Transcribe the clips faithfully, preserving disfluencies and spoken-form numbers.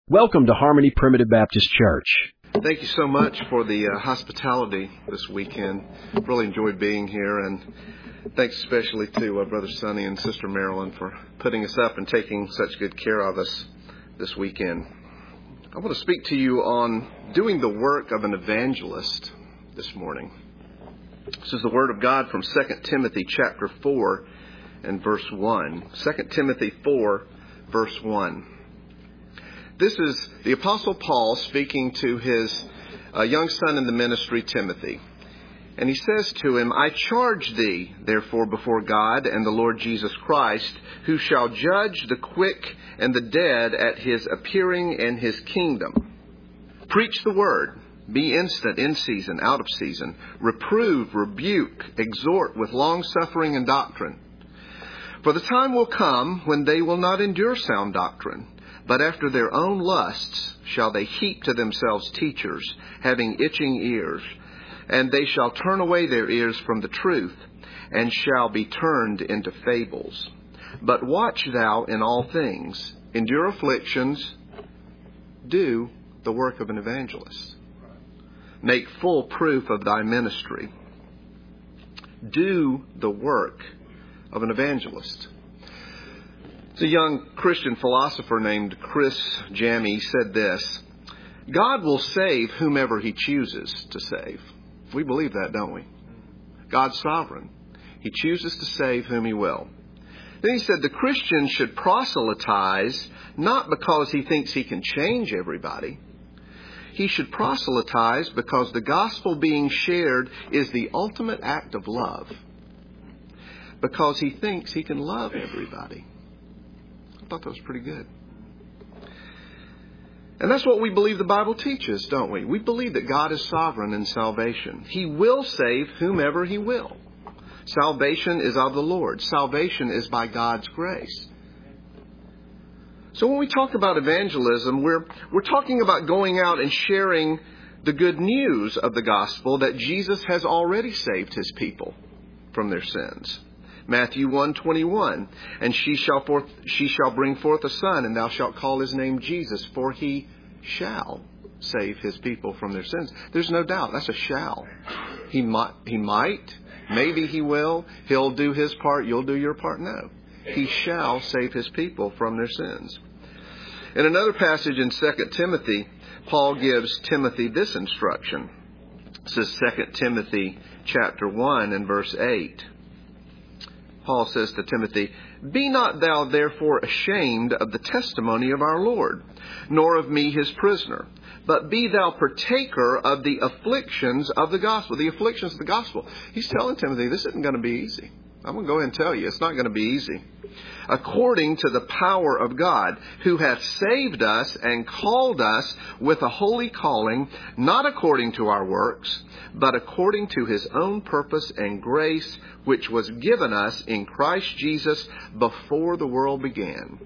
Welcome to Harmony Primitive Baptist Church. Thank you so much for the uh, hospitality this weekend. Really enjoyed being here, and thanks especially to uh, Brother Sonny and Sister Marilyn for putting us up and taking such good care of us this weekend. I want to speak to you on doing the work of an evangelist this morning. This is the Word of God from Second Timothy chapter four and verse one. Second Timothy four, verse one. This is the Apostle Paul speaking to his uh, young son in the ministry, Timothy. And he says to him, I charge thee, therefore, before God and the Lord Jesus Christ, who shall judge the quick and the dead at his appearing in his kingdom. Preach the word. Be instant in season, out of season. Reprove, rebuke, exhort with long-suffering and doctrine. For the time will come when they will not endure sound doctrine, but after their own lusts shall they heap to themselves teachers, having itching ears. And they shall turn away their ears from the truth, and shall be turned into fables. But watch thou in all things, endure afflictions, do the work of an evangelist. Make full proof of thy ministry. Do the work of an evangelist. It's a young Christian philosopher named Chris Jammy said this: God will save whomever he chooses to save. We believe that, don't we? God's sovereign. He chooses to save whom he will. Then he said the Christian should proselytize not because he thinks he can change everybody. He should proselytize because the gospel being shared is the ultimate act of love. Because he thinks he can love everybody. I thought that was pretty good. And that's what we believe the Bible teaches, don't we? We believe that God is sovereign in salvation. He will save whomever he will. Salvation is of the Lord. Salvation is by God's grace. So when we talk about evangelism, we're we're talking about going out and sharing the good news of the gospel that Jesus has already saved his people from their sins. Matthew one twenty-one, and she shall forth she shall bring forth a son, and thou shalt call his name Jesus, for he shall save his people from their sins. There's no doubt. That's a shall. He might, he might, maybe he will. He'll do his part. You'll do your part. No. He shall save his people from their sins. In another passage in Second Timothy, Paul gives Timothy this instruction. It says Second Timothy chapter one and verse eight. Paul says to Timothy, Be not thou therefore ashamed of the testimony of our Lord, nor of me his prisoner, but be thou partaker of the afflictions of the gospel. The afflictions of the gospel. He's telling Timothy, this isn't going to be easy. I'm going to go ahead and tell you, it's not going to be easy. According to the power of God, who hath saved us and called us with a holy calling, not according to our works, but according to his own purpose and grace, which was given us in Christ Jesus before the world began,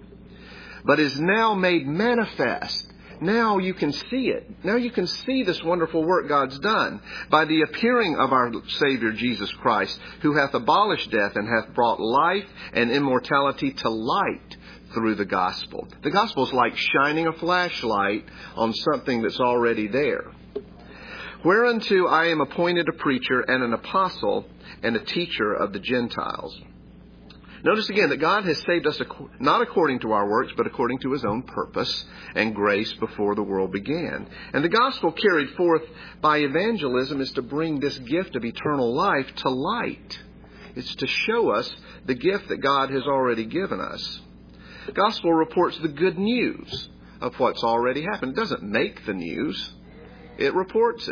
but is now made manifest. Now you can see it. Now you can see this wonderful work God's done by the appearing of our Savior Jesus Christ, who hath abolished death and hath brought life and immortality to light through the gospel. The gospel is like shining a flashlight on something that's already there. Whereunto I am appointed a preacher and an apostle and a teacher of the Gentiles. Notice again that God has saved us not according to our works, but according to his own purpose and grace before the world began. And the gospel carried forth by evangelism is to bring this gift of eternal life to light. It's to show us the gift that God has already given us. The gospel reports the good news of what's already happened. It doesn't make the news. It reports it.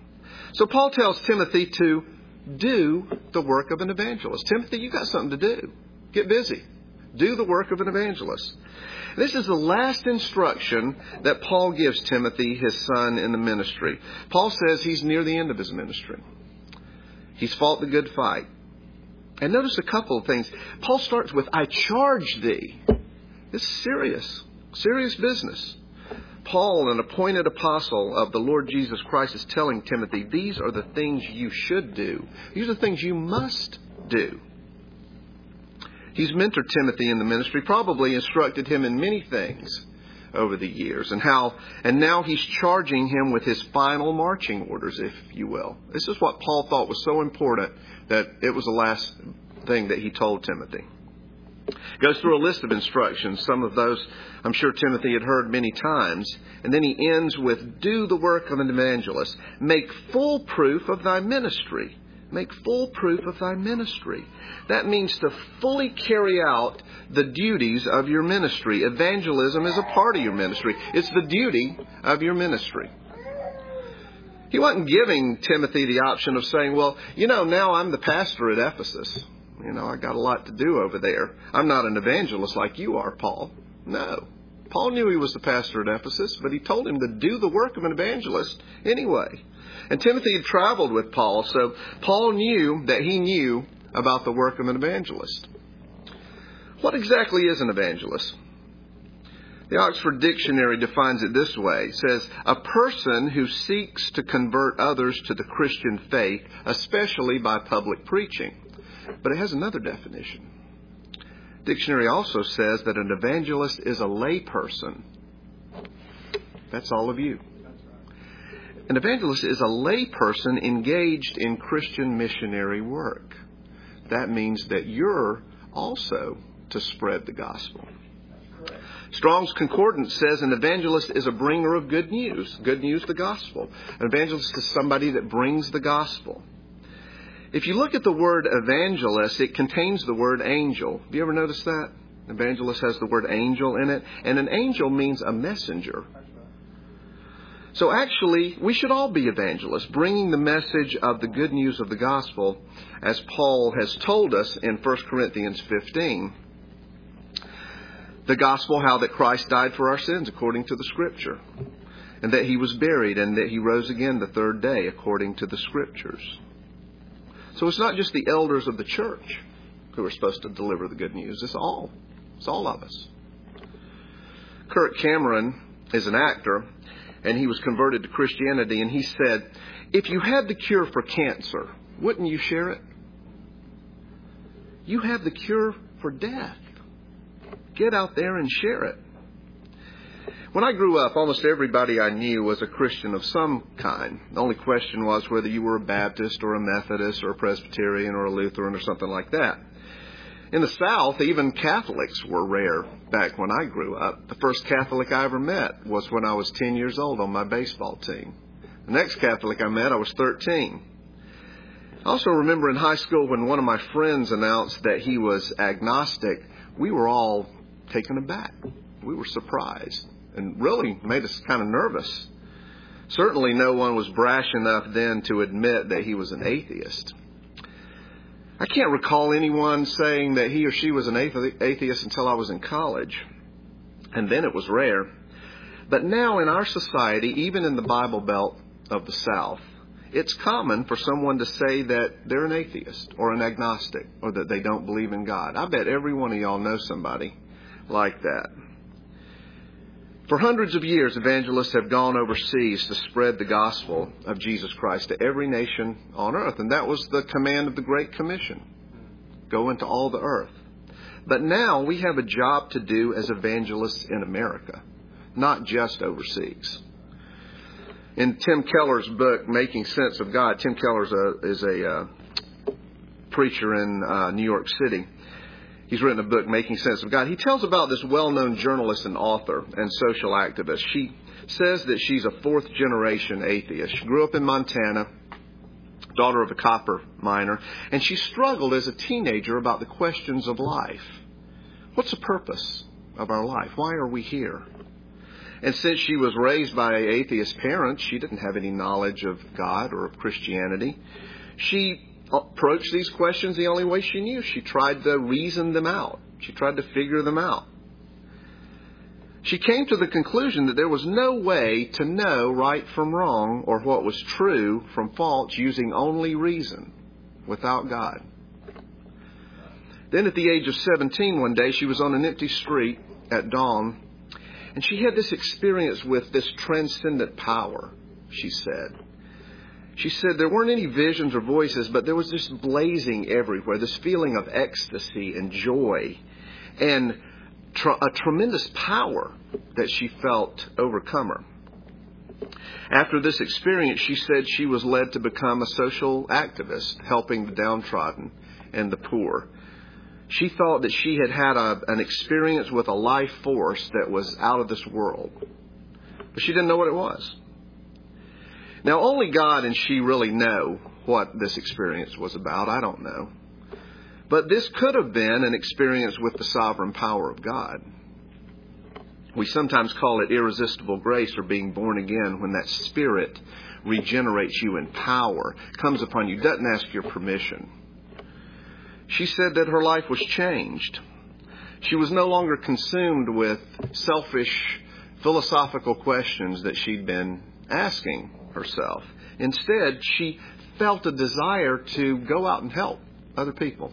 So Paul tells Timothy to do the work of an evangelist. Timothy, you've got something to do. Get busy. Do the work of an evangelist. This is the last instruction that Paul gives Timothy, his son in the ministry. Paul says he's near the end of his ministry. He's fought the good fight. And notice a couple of things. Paul starts with, I charge thee. This is serious. Serious business. Paul, an appointed apostle of the Lord Jesus Christ, is telling Timothy, these are the things you should do. These are the things you must do. He's mentored Timothy in the ministry, probably instructed him in many things. over the years, and how, and now he's charging him with his final marching orders, if you will. This is what Paul thought was so important that it was the last thing that he told Timothy. Goes through a list of instructions. Some of those I'm sure Timothy had heard many times. And then he ends with, do the work of an evangelist. Make full proof of thy ministry. Make full proof of thy ministry. That means to fully carry out the duties of your ministry. Evangelism is a part of your ministry. It's the duty of your ministry. He wasn't giving Timothy the option of saying, well, you know, now I'm the pastor at Ephesus. You know, I got a lot to do over there. I'm not an evangelist like you are, Paul. No. Paul knew he was the pastor at Ephesus, but he told him to do the work of an evangelist anyway. And Timothy had traveled with Paul, so Paul knew that he knew about the work of an evangelist. What exactly is an evangelist? The Oxford Dictionary defines it this way. It says, a person who seeks to convert others to the Christian faith, especially by public preaching. But it has another definition. Dictionary also says that an evangelist is a layperson. That's all of you. An evangelist is a layperson engaged in Christian missionary work. That means that you're also to spread the gospel. Strong's Concordance says an evangelist is a bringer of good news. Good news, the gospel. An evangelist is somebody that brings the gospel. If you look at the word evangelist, it contains the word angel. Have you ever noticed that? Evangelist has the word angel in it. And an angel means a messenger. So actually, we should all be evangelists, bringing the message of the good news of the gospel, as Paul has told us in First Corinthians fifteen. The gospel, how that Christ died for our sins according to the Scripture, and that he was buried and that he rose again the third day according to the Scriptures. So it's not just the elders of the church who are supposed to deliver the good news. It's all. It's all of us. Kirk Cameron is an actor, and he was converted to Christianity, and he said, if you had the cure for cancer, wouldn't you share it? You have the cure for death. Get out there and share it. When I grew up, almost everybody I knew was a Christian of some kind. The only question was whether you were a Baptist or a Methodist or a Presbyterian or a Lutheran or something like that. In the South, even Catholics were rare back when I grew up. The first Catholic I ever met was when I was ten years old on my baseball team. The next Catholic I met, I was thirteen. I also remember in high school when one of my friends announced that he was agnostic, we were all taken aback. We were surprised. And really made us kind of nervous. Certainly no one was brash enough then to admit that he was an atheist. I can't recall anyone saying that he or she was an atheist until I was in college. And then it was rare. But now in our society, even in the Bible Belt of the South, it's common for someone to say that they're an atheist or an agnostic or that they don't believe in God. I bet every one of y'all know somebody like that. For hundreds of years, evangelists have gone overseas to spread the gospel of Jesus Christ to every nation on earth. And that was the command of the Great Commission. Go into all the earth. But now we have a job to do as evangelists in America, not just overseas. In Tim Keller's book, Making Sense of God, Tim Keller is a, is a uh, preacher in uh, New York City. He's written a book, Making Sense of God. He tells about this well-known journalist and author and social activist. She says that she's a fourth-generation atheist. She grew up in Montana, daughter of a copper miner, and she struggled as a teenager about the questions of life. What's the purpose of our life? Why are we here? And since she was raised by atheist parents, she didn't have any knowledge of God or of Christianity. She approached these questions the only way she knew. She tried to reason them out. She tried to figure them out. She came to the conclusion that there was no way to know right from wrong or what was true from false using only reason without God. Then at the age of seventeen one day, she was on an empty street at dawn, and she had this experience with this transcendent power, she said. She said there weren't any visions or voices, but there was this blazing everywhere, this feeling of ecstasy and joy. And tr- a tremendous power that she felt overcome her. After this experience, she said she was led to become a social activist, helping the downtrodden and the poor. She thought that she had had a, an experience with a life force that was out of this world, but she didn't know what it was. Now, only God and she really know what this experience was about. I don't know. But this could have been an experience with the sovereign power of God. We sometimes call it irresistible grace or being born again, when that Spirit regenerates you in power, comes upon you, doesn't ask your permission. She said that her life was changed. She was no longer consumed with selfish philosophical questions that she'd been asking herself. Instead, she felt a desire to go out and help other people.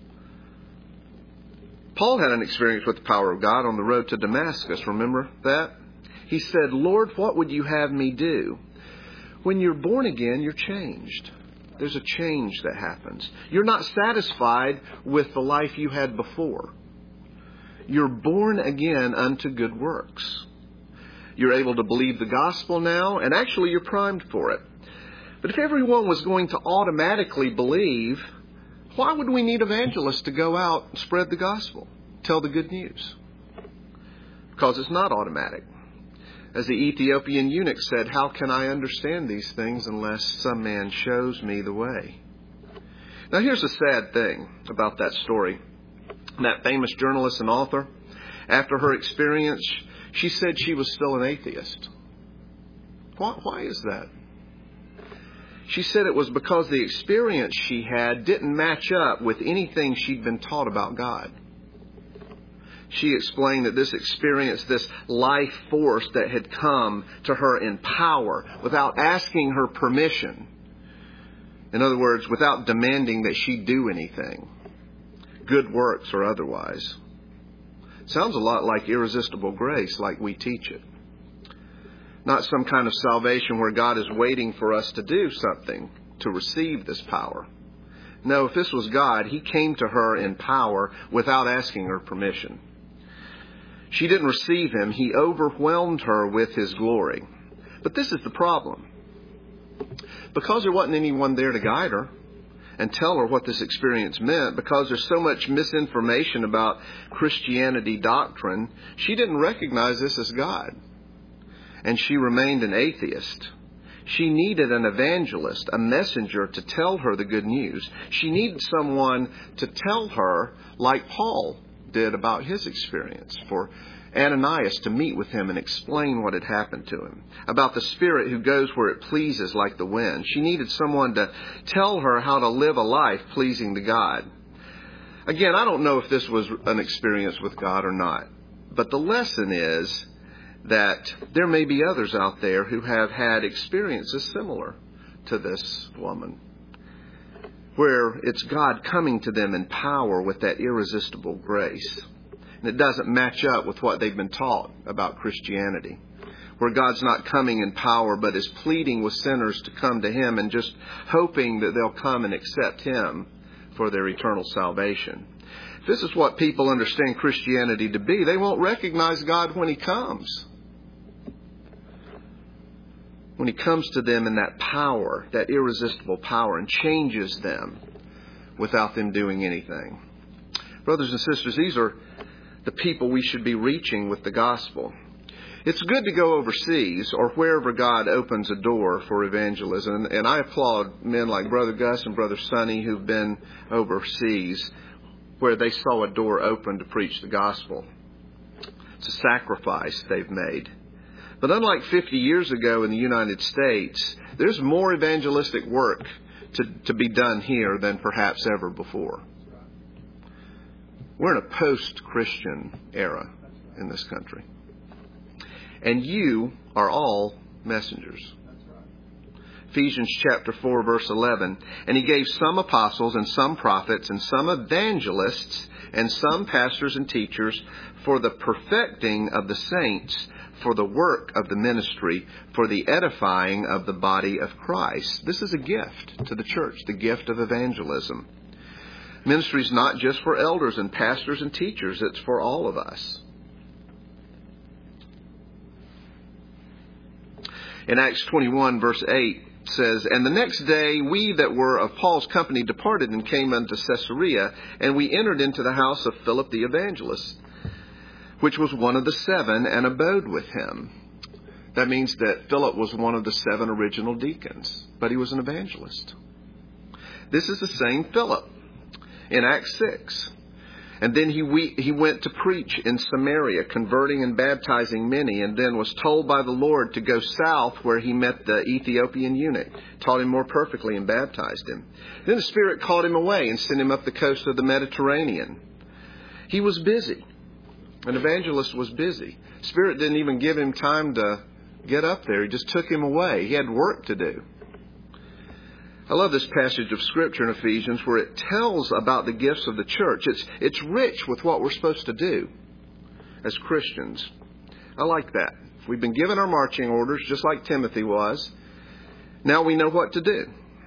Paul had an experience with the power of God on the road to Damascus. Remember that? He said, "Lord, what would you have me do?" When you're born again, you're changed. There's a change that happens. You're not satisfied with the life you had before. You're born again unto good works. You're able to believe the gospel now, and actually you're primed for it. But if everyone was going to automatically believe, why would we need evangelists to go out and spread the gospel, tell the good news? Because it's not automatic. As the Ethiopian eunuch said, "How can I understand these things unless some man shows me the way?" Now here's the sad thing about that story. That famous journalist and author, after her experience, she said she was still an atheist. Why, why is that? She said it was because the experience she had didn't match up with anything she'd been taught about God. She explained that this experience, this life force that had come to her in power without asking her permission, in other words, without demanding that she do anything, good works or otherwise, sounds a lot like irresistible grace, like we teach it. Not some kind of salvation where God is waiting for us to do something to receive this power. No, if this was God, He came to her in power without asking her permission. She didn't receive Him. He overwhelmed her with His glory. But this is the problem. Because there wasn't anyone there to guide her and tell her what this experience meant, because there's so much misinformation about Christianity doctrine, she didn't recognize this as God. And she remained an atheist. She needed an evangelist, a messenger to tell her the good news. She needed someone to tell her, like Paul did about his experience, for Ananias to meet with him and explain what had happened to him, about the Spirit who goes where it pleases like the wind. She needed someone to tell her how to live a life pleasing to God. Again, I don't know if this was an experience with God or not, but the lesson is that there may be others out there who have had experiences similar to this woman, where it's God coming to them in power with that irresistible grace. And it doesn't match up with what they've been taught about Christianity, where God's not coming in power but is pleading with sinners to come to Him and just hoping that they'll come and accept Him for their eternal salvation. If this is what people understand Christianity to be, they won't recognize God when He comes. When He comes to them in that power, that irresistible power, and changes them without them doing anything. Brothers and sisters, these are the people we should be reaching with the gospel. It's good to go overseas or wherever God opens a door for evangelism. And I applaud men like Brother Gus and Brother Sonny who've been overseas where they saw a door open to preach the gospel. It's a sacrifice they've made. But unlike fifty years ago in the United States, there's more evangelistic work to, to be done here than perhaps ever before. We're in a post-Christian era in this country. And you are all messengers. Ephesians chapter four, verse eleven. And He gave some apostles and some prophets and some evangelists and some pastors and teachers for the perfecting of the saints, for the work of the ministry, for the edifying of the body of Christ. This is a gift to the church, the gift of evangelism. Ministry is not just for elders and pastors and teachers. It's for all of us. In Acts twenty-one, verse eight, says, "And the next day we that were of Paul's company departed and came unto Caesarea, and we entered into the house of Philip the evangelist, which was one of the seven, and abode with him." That means that Philip was one of the seven original deacons, but he was an evangelist. This is the same Philip in Acts six. And then he we, he went to preach in Samaria, converting and baptizing many, and then was told by the Lord to go south, where he met the Ethiopian eunuch, taught him more perfectly, and baptized him. Then the Spirit called him away and sent him up the coast of the Mediterranean. He was busy. An evangelist was busy. Spirit didn't even give him time to get up there. He just took him away. He had work to do. I love this passage of Scripture in Ephesians where it tells about the gifts of the church. It's, it's rich with what we're supposed to do as Christians. I like that. We've been given our marching orders, just like Timothy was. Now we know what to do.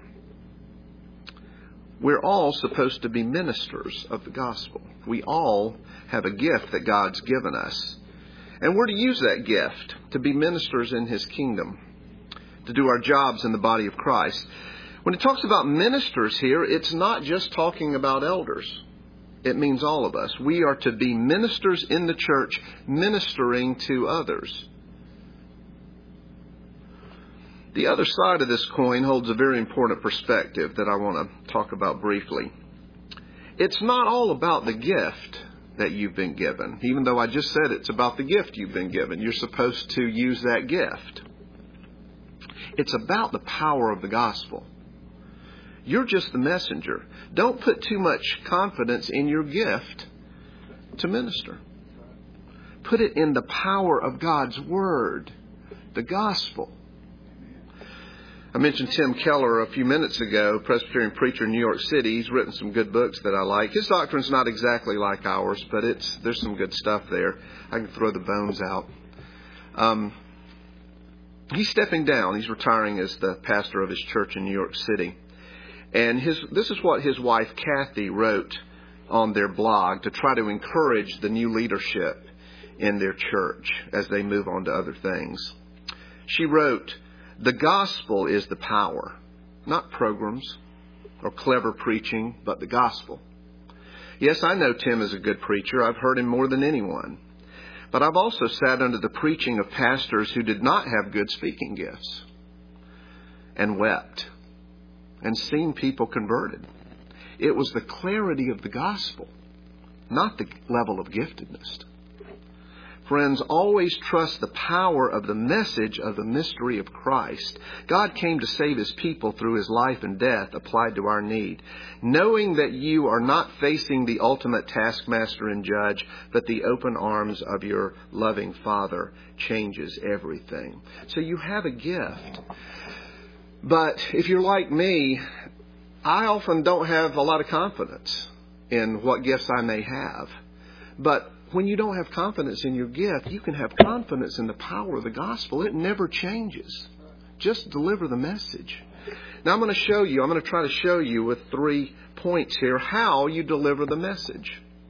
We're all supposed to be ministers of the gospel. We all have a gift that God's given us. And we're to use that gift to be ministers in His kingdom, to do our jobs in the body of Christ. When it talks about ministers here, it's not just talking about elders. It means all of us. We are to be ministers in the church, ministering to others. The other side of this coin holds a very important perspective that I want to talk about briefly. It's not all about the gift that you've been given. Even though I just said it's about the gift you've been given. You're supposed to use that gift. It's about the power of the gospel. You're just the messenger. Don't put too much confidence in your gift to minister. Put it in the power of God's Word, the gospel. I mentioned Tim Keller a few minutes ago, Presbyterian preacher in New York City. He's written some good books that I like. His doctrine's not exactly like ours, but it's there's some good stuff there. I can throw the bones out. Um, he's stepping down. He's retiring as the pastor of his church in New York City. And his this is what his wife, Kathy, wrote on their blog to try to encourage the new leadership in their church as they move on to other things. She wrote, "The gospel is the power, not programs or clever preaching, but the gospel. Yes, I know Tim is a good preacher. I've heard him more than anyone. But I've also sat under the preaching of pastors who did not have good speaking gifts and wept and seen people converted. It was the clarity of the gospel, not the level of giftedness." Friends, always trust the power of the message of the mystery of Christ. God came to save His people through His life and death applied to our need. Knowing that you are not facing the ultimate taskmaster and judge, but the open arms of your loving Father changes everything. So you have a gift. But if you're like me, I often don't have a lot of confidence in what gifts I may have. But when you don't have confidence in your gift, you can have confidence in the power of the gospel. It never changes. Just deliver the message. Now I'm going to show you, I'm going to try to show you with three points here how you deliver the message.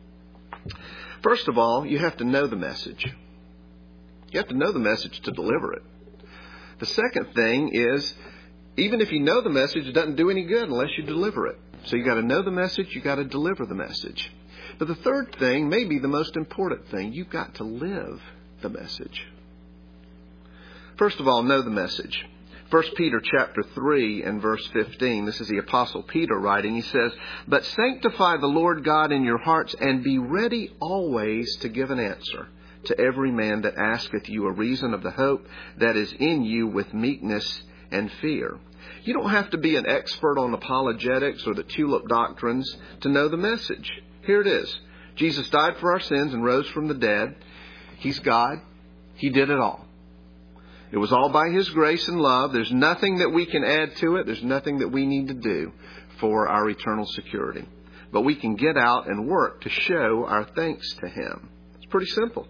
First of all, you have to know the message. You have to know the message to deliver it. The second thing is, even if you know the message, it doesn't do any good unless you deliver it. So you got to know the message, you got to deliver the message. But the third thing, maybe the most important thing, you've got to live the message. First of all, know the message. First Peter chapter three and verse fifteen, this is the Apostle Peter writing. He says, "But sanctify the Lord God in your hearts, and be ready always to give an answer to every man that asketh you a reason of the hope that is in you with meekness and fear." You don't have to be an expert on apologetics or the tulip doctrines to know the message. Here it is. Jesus died for our sins and rose from the dead. He's God. He did it all. It was all by His grace and love. There's nothing that we can add to it. There's nothing that we need to do for our eternal security. But we can get out and work to show our thanks to Him. It's pretty simple.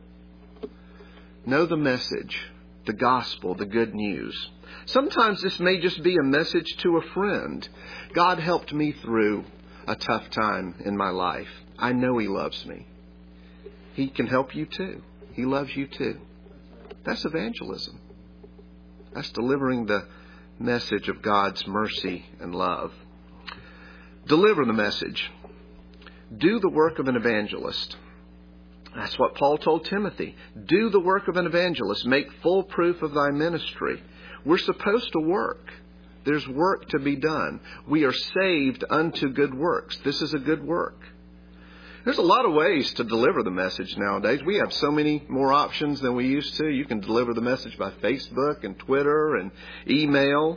Know the message, the gospel, the good news. Sometimes this may just be a message to a friend. God helped me through a tough time in my life, I know He loves me. He can help you too. He loves you too. That's evangelism. That's delivering the message of God's mercy and love. Deliver the message. Do the work of an evangelist. That's what Paul told Timothy. Do the work of an evangelist. Make full proof of thy ministry. We're supposed to work. There's work to be done. We are saved unto good works. This is a good work. There's a lot of ways to deliver the message nowadays. We have so many more options than we used to. You can deliver the message by Facebook and Twitter and email.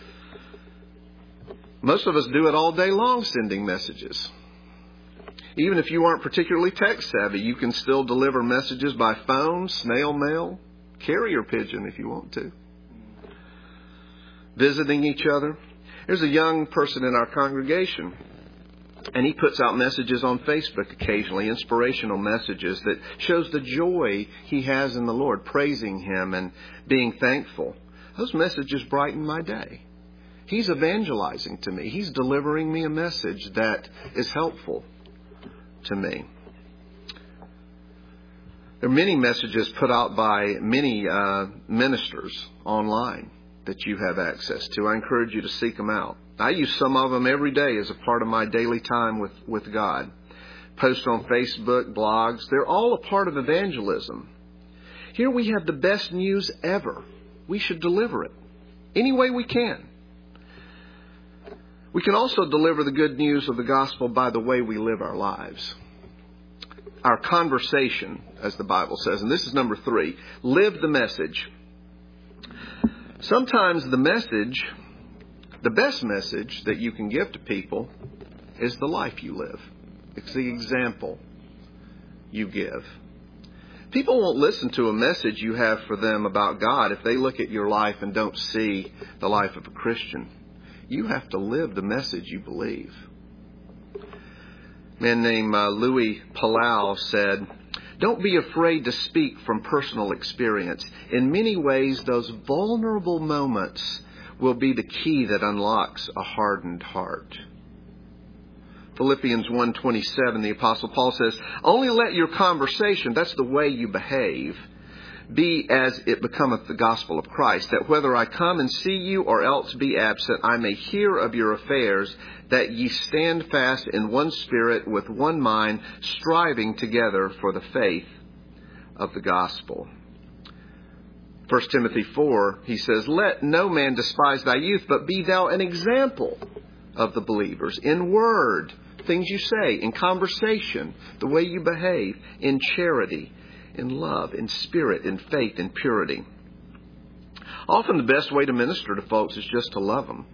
Most of us do it all day long, sending messages. Even if you aren't particularly tech savvy, you can still deliver messages by phone, snail mail, carrier pigeon if you want to. Visiting each other. There's a young person in our congregation, and he puts out messages on Facebook occasionally, inspirational messages that shows the joy he has in the Lord, praising Him and being thankful. Those messages brighten my day. He's evangelizing to me. He's delivering me a message that is helpful to me. There are many messages put out by many uh, ministers online that you have access to. I encourage you to seek them out. I use some of them every day as a part of my daily time with, with God. Post on Facebook, blogs. They're all a part of evangelism. Here we have the best news ever. We should deliver it any way we can. We can also deliver the good news of the gospel by the way we live our lives. Our conversation, as the Bible says, and this is number three, live the message. Sometimes the message, the best message that you can give to people is the life you live. It's the example you give. People won't listen to a message you have for them about God if they look at your life and don't see the life of a Christian. You have to live the message you believe. A man named uh, Louis Palau said, "Don't be afraid to speak from personal experience. In many ways, those vulnerable moments will be the key that unlocks a hardened heart." Philippians one twenty-seven, the Apostle Paul says, "Only let your conversation," that's the way you behave, "be as it becometh the gospel of Christ, that whether I come and see you or else be absent, I may hear of your affairs, that ye stand fast in one spirit with one mind, striving together for the faith of the gospel." First Timothy four, he says, "Let no man despise thy youth, but be thou an example of the believers in word," things you say, in conversation, the way you behave, in charity, in love, in spirit, in faith, in purity. Often the best way to minister to folks is just to love them.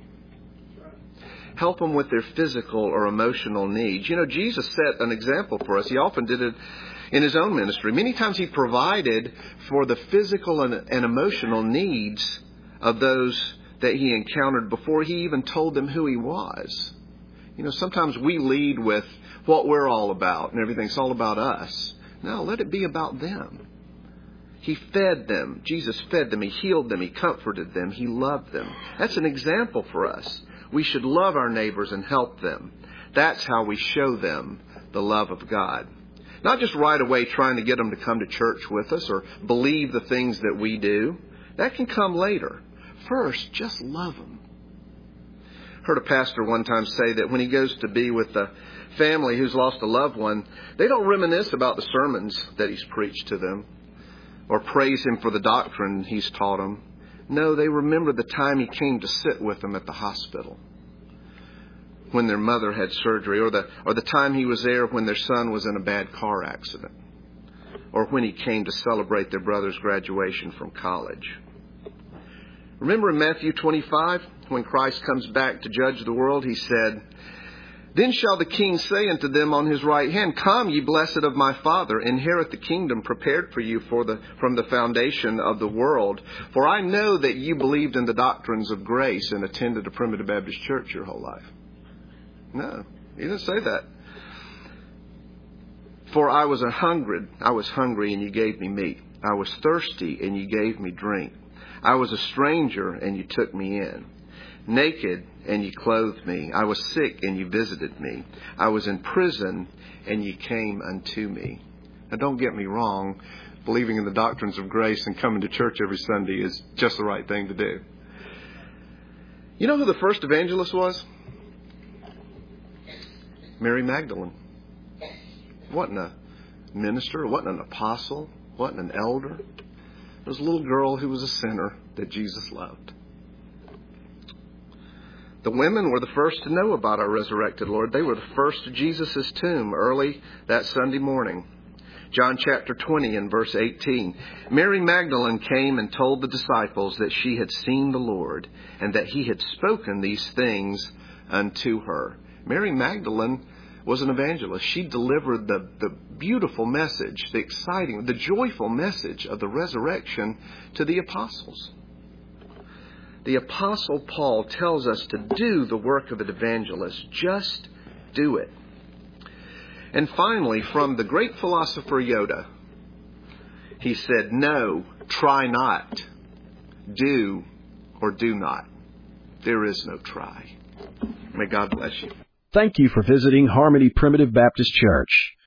Help them with their physical or emotional needs. You know, Jesus set an example for us. He often did it in His own ministry. Many times He provided for the physical and, and emotional needs of those that He encountered before He even told them who He was. You know, sometimes we lead with what we're all about and everything's all about us. No, let it be about them. He fed them. Jesus fed them. He healed them. He comforted them. He loved them. That's an example for us. We should love our neighbors and help them. That's how we show them the love of God. Not just right away trying to get them to come to church with us or believe the things that we do. That can come later. First, just love them. Heard a pastor one time say that when he goes to be with a family who's lost a loved one, they don't reminisce about the sermons that he's preached to them or praise him for the doctrine he's taught them. No, they remember the time he came to sit with them at the hospital when their mother had surgery, or the or the time he was there when their son was in a bad car accident, or when he came to celebrate their brother's graduation from college. Remember in Matthew twenty-five, when Christ comes back to judge the world, He said, "Then shall the King say unto them on His right hand, Come, ye blessed of my Father, inherit the kingdom prepared for you for the, from the foundation of the world. For I know that you believed in the doctrines of grace and attended a Primitive Baptist church your whole life." No, He didn't say that. "For I was a hungry, I was hungry and you gave me meat. I was thirsty and you gave me drink. I was a stranger and you took me in. Naked, and ye clothed me. I was sick, and you visited me. I was in prison, and ye came unto me. Now, don't get me wrong. Believing in the doctrines of grace and coming to church every Sunday is just the right thing to do. You know who the first evangelist was? Mary Magdalene. Wasn't a minister, wasn't an apostle, wasn't an elder. There was a little girl who was a sinner that Jesus loved. The women were the first to know about our resurrected Lord. They were the first to Jesus' tomb early that Sunday morning. John chapter twenty and verse eighteen. Mary Magdalene came and told the disciples that she had seen the Lord and that he had spoken these things unto her. Mary Magdalene was an evangelist. She delivered the, the beautiful message, the exciting, the joyful message of the resurrection to the apostles. The Apostle Paul tells us to do the work of an evangelist. Just do it. And finally, from the great philosopher Yoda, he said, no, try not. Do or do not. There is no try. May God bless you. Thank you for visiting Harmony Primitive Baptist Church.